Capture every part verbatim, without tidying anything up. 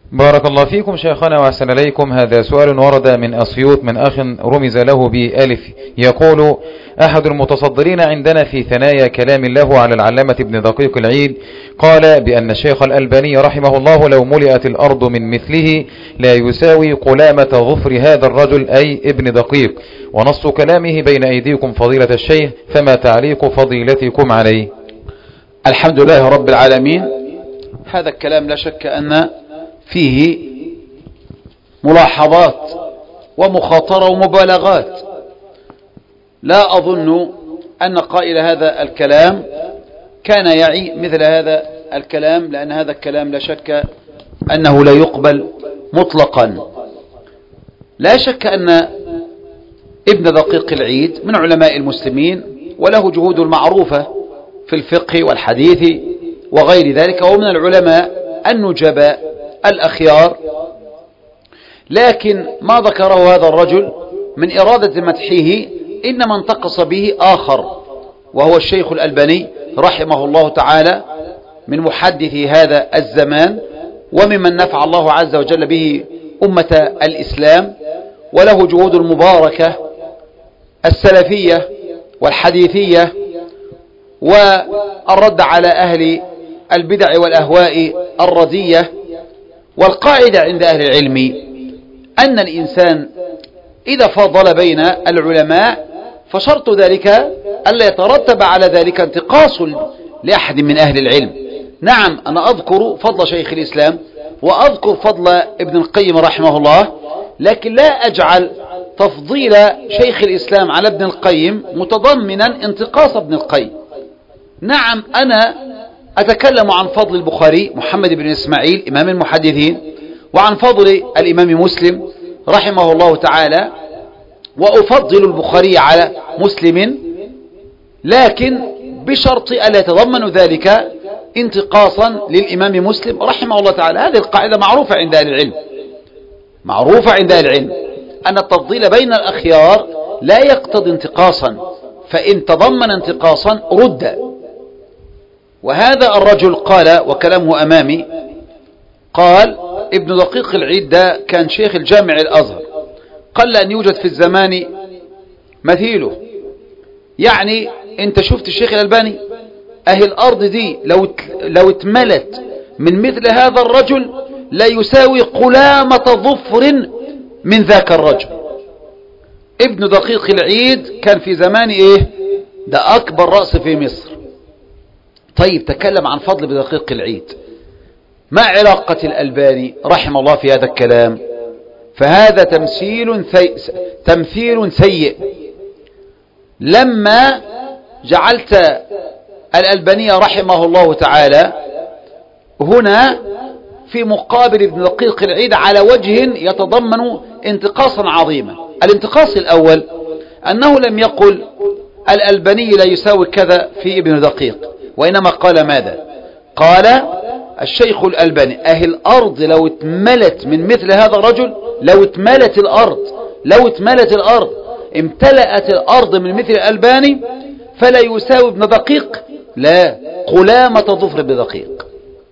بارك الله فيكم شيخنا وأحسن إليكم. هذا سؤال ورد من أسيوط من أخ رمز له بألف، يقول: أحد المتصدرين عندنا في ثنايا كلام الله على العلامة ابن دقيق العيد قال بأن الشيخ الألباني رحمه الله لو ملئت الأرض من مثله لا يساوي قلامة ظفر هذا الرجل أي ابن دقيق، ونص كلامه بين أيديكم فضيلة الشيخ، فما تعليق فضيلتكم عليه؟ الحمد لله رب العالمين. هذا الكلام لا شك أن فيه ملاحظات ومخاطرة ومبالغات. لا أظن أن قائل هذا الكلام كان يعي مثل هذا الكلام، لأن هذا الكلام لا شك أنه لا يقبل مطلقا. لا شك أن ابن دقيق العيد من علماء المسلمين وله جهود المعروفة في الفقه والحديث وغير ذلك، ومن العلماء النجباء الأخيار، لكن ما ذكره هذا الرجل من إرادة مدحه إنما انتقص به آخر، وهو الشيخ الألباني رحمه الله تعالى، من محدثي هذا الزمان وممن نفع الله عز وجل به أمة الإسلام، وله جهود المباركة السلفية والحديثية والرد على أهل البدع والأهواء الردية. والقاعدة عند أهل العلم أن الإنسان إذا فضل بين العلماء فشرط ذلك ألا يترتب على ذلك انتقاص لأحد من أهل العلم. نعم، أنا أذكر فضل شيخ الإسلام وأذكر فضل ابن القيم رحمه الله، لكن لا أجعل تفضيل شيخ الإسلام على ابن القيم متضمنا انتقاص ابن القيم. نعم، أنا أتكلم عن فضل البخاري محمد بن إسماعيل إمام المحدثين، وعن فضل الإمام مسلم رحمه الله تعالى، وأفضل البخاري على مسلم، لكن بشرط ألا يتضمن ذلك انتقاصا للإمام مسلم رحمه الله تعالى. هذه القاعدة معروفة عند أهل العلم، معروفة عند أهل العلم أن التفضيل بين الأخيار لا يقتضي انتقاصا، فإن تضمن انتقاصا رد. وهذا الرجل قال، وكلامه أمامي، قال ابن دقيق العيد ده كان شيخ الجامع الأزهر، قل أن يوجد في الزمان مثيله. يعني انت شفت الشيخ الألباني؟ أهل الأرض دي لو لو اتملت من مثل هذا الرجل لا يساوي قلامة ظفر من ذاك الرجل. ابن دقيق العيد كان في زمان ايه؟ ده أكبر رأس في مصر. طيب، تكلم عن فضل ابن دقيق العيد، ما علاقة الألباني رحمه الله في هذا الكلام؟ فهذا تمثيل تمثيل سيء. لما جعلت الألباني رحمه الله تعالى هنا في مقابل ابن دقيق العيد على وجه يتضمن انتقاصا عظيما. الانتقاص الأول أنه لم يقل الألباني لا يساوي كذا في ابن دقيق، وإنما قال ماذا؟ قال الشيخ الألباني أهل الأرض لو اتملت من مثل هذا الرجل، لو اتملت الأرض لو اتملت الأرض امتلأت الأرض من مثل الألباني فلا يساوي ابن دقيق لا قلامة ظفر ابن دقيق.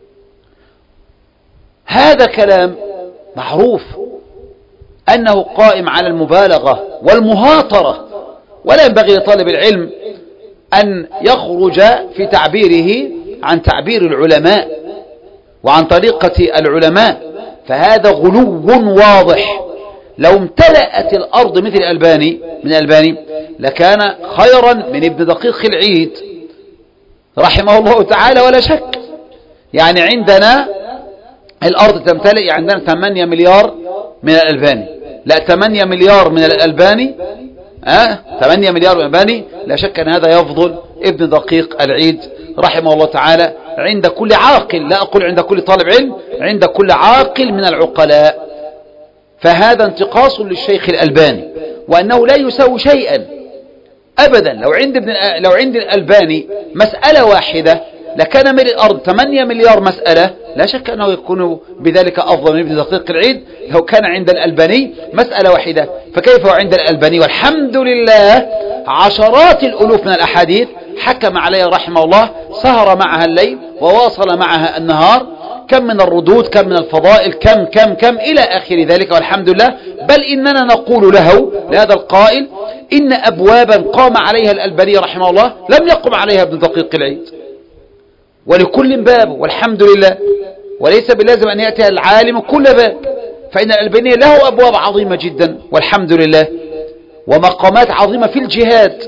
هذا كلام معروف أنه قائم على المبالغة والمهاطرة، ولا ينبغي لطالب العلم أن يخرج في تعبيره عن تعبير العلماء وعن طريقة العلماء، فهذا غلو واضح. لو امتلأت الأرض مثل الألباني من الألباني لكان خيرا من ابن دقيق العيد رحمه الله تعالى ولا شك. يعني عندنا الأرض تمتلئ، عندنا ثمانية مليار من الألباني، لا ثمانية مليار من الألباني، أه؟ ثمانية مليار من الألباني، لا شك أن هذا يفضل ابن دقيق العيد رحمه الله تعالى عند كل عاقل، لا أقول عند كل طالب علم، عند كل عاقل من العقلاء. فهذا انتقاص للشيخ الألباني، وأنه لا يساوي شيئا أبدا. لو عند ابن لو عند الألباني مسألة واحدة لكان من الأرض ثمانية مليار مسألة، لا شك أنه يكون بذلك أفضل من ابن دقيق العيد لو كان عند الألباني مسألة واحدة. فكيف عند الألباني والحمد لله عشرات الألوف من الأحاديث حكم عليها رحمه الله، سهر معها الليل وواصل معها النهار، كم من الردود، كم من الفضائل، كم كم كم إلى آخر ذلك، والحمد لله. بل إننا نقول له لهذا القائل إن أبوابا قام عليها الألباني رحمه الله لم يقم عليها ابن دقيق العيد، ولكل باب والحمد لله، وليس بلازم أن يأتي العالم كل باب، فإن الألباني له أبواب عظيمة جدا والحمد لله، ومقامات عظيمة في الجهاد.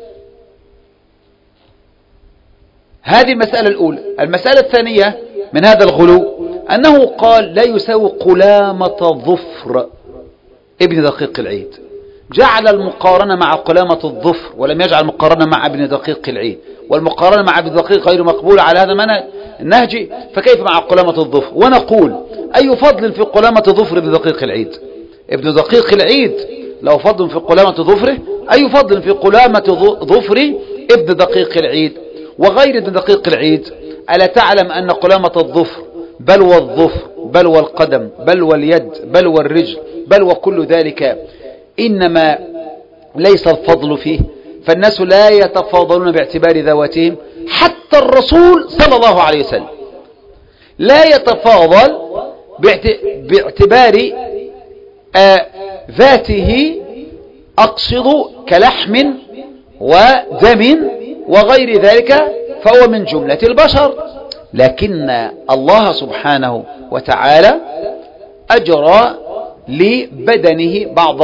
هذه المسألة الأولى. المسألة الثانية من هذا الغلو أنه قال لا يساوي قلامة ظفر ابن دقيق العيد، جعل المقارنة مع قلامة الظفر ولم يجعل مقارنة مع ابن دقيق العيد، والمقارنة مع ابن دقيق غير مقبولة على هذا المنهج النهجي، فكيف مع قلامة الظفر؟ ونقول أي فضل في قلامة ظفر ابن دقيق العيد؟ ابن دقيق العيد له فضل في قلامة ظفره، أي فضل في قلامة ظفر ابن دقيق العيد وغير ابن دقيق العيد؟ ألا تعلم أن قلامة الظفر بل والظفر بل والقدم بل واليد بل والرجل بل وكل ذلك إنما ليس الفضل فيه، فالناس لا يتفاضلون باعتبار ذواتهم، حتى الرسول صلى الله عليه وسلم لا يتفاضل باعتبار آه ذاته، أقصد كلحم ودم وغير ذلك، فهو من جملة البشر. لكن الله سبحانه وتعالى أجرى لبدنه بعض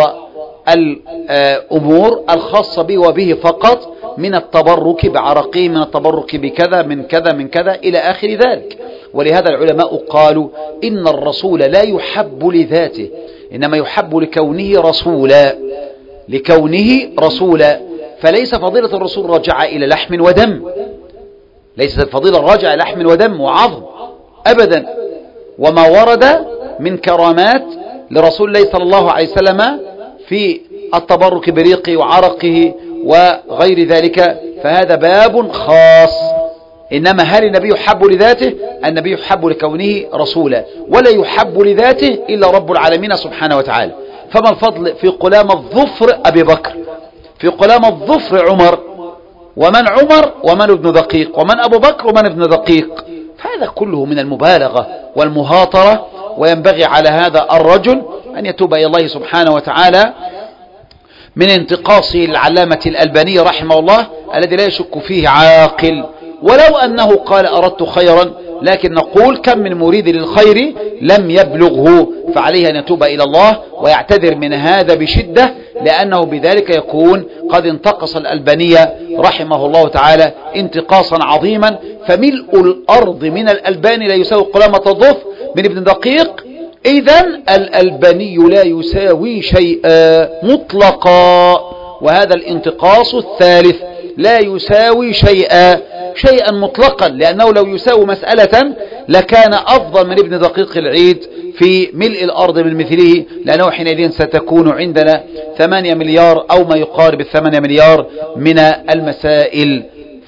الأمور الخاصة به وبه فقط، من التبرك بعرقه، من التبرك بكذا من كذا من كذا إلى آخر ذلك. ولهذا العلماء قالوا إن الرسول لا يحب لذاته، إنما يحب لكونه رسولا، لكونه رسولا. فليس فضيلة الرسول راجعة إلى لحم ودم، ليست الفضيلة راجعة إلى لحم ودم وعظم أبدا. وما ورد من كرامات لرسول الله صلى الله عليه وسلم في التبرك بريقه وعرقه وغير ذلك فهذا باب خاص. إنما هل النبي يحب لذاته؟ النبي يحب لكونه رسولا، ولا يحب لذاته إلا رب العالمين سبحانه وتعالى. فما الفضل في قلام الظفر أبي بكر، في قلام الظفر عمر، ومن عمر ومن ابن دقيق، ومن أبو بكر ومن ابن دقيق؟ فهذا كله من المبالغة والمهاطرة، وينبغي على هذا الرجل أن يتوب إلى الله سبحانه وتعالى من انتقاص العلامة الألباني رحمه الله الذي لا يشك فيه عاقل، ولو أنه قال أردت خيرا، لكن نقول كم من مريد للخير لم يبلغه، فعليه أن يتوب إلى الله ويعتذر من هذا بشدة، لأنه بذلك يكون قد انتقص الألبانية رحمه الله تعالى انتقاصا عظيما. فملء الأرض من الألباني لا يساوي قلامة الظفر من ابن دقيق، إذن الألباني لا يساوي شيئا مطلقا. وهذا الانتقاص الثالث لا يساوي شيئا شيئا مطلقا، لأنه لو يساوي مسألة لكان أفضل من ابن دقيق العيد في ملء الأرض من مثله، لأنه حينئذ ستكون عندنا ثمانية مليار أو ما يقارب الثمانية مليار من المسائل.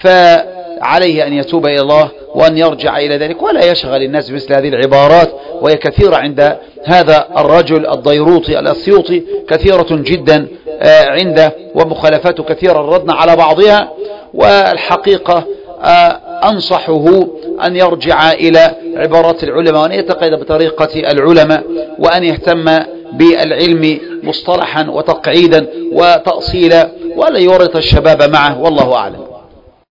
فعليه أن يتوب إلى الله وأن يرجع إلى ذلك، ولا يشغل الناس بمثل هذه العبارات، وهي كثيرة عند هذا الرجل الضيروطي الأسيوطي، كثيرة جدا عنده، ومخالفاته كثيرة ردنا على بعضها. والحقيقة أنصحه أن يرجع إلى عبارات العلماء، وأن يتقيد بطريقة العلماء، وأن يهتم بالعلم مصطلحا وتقعيدا وتأصيلا، ولا يورط الشباب معه، والله أعلم.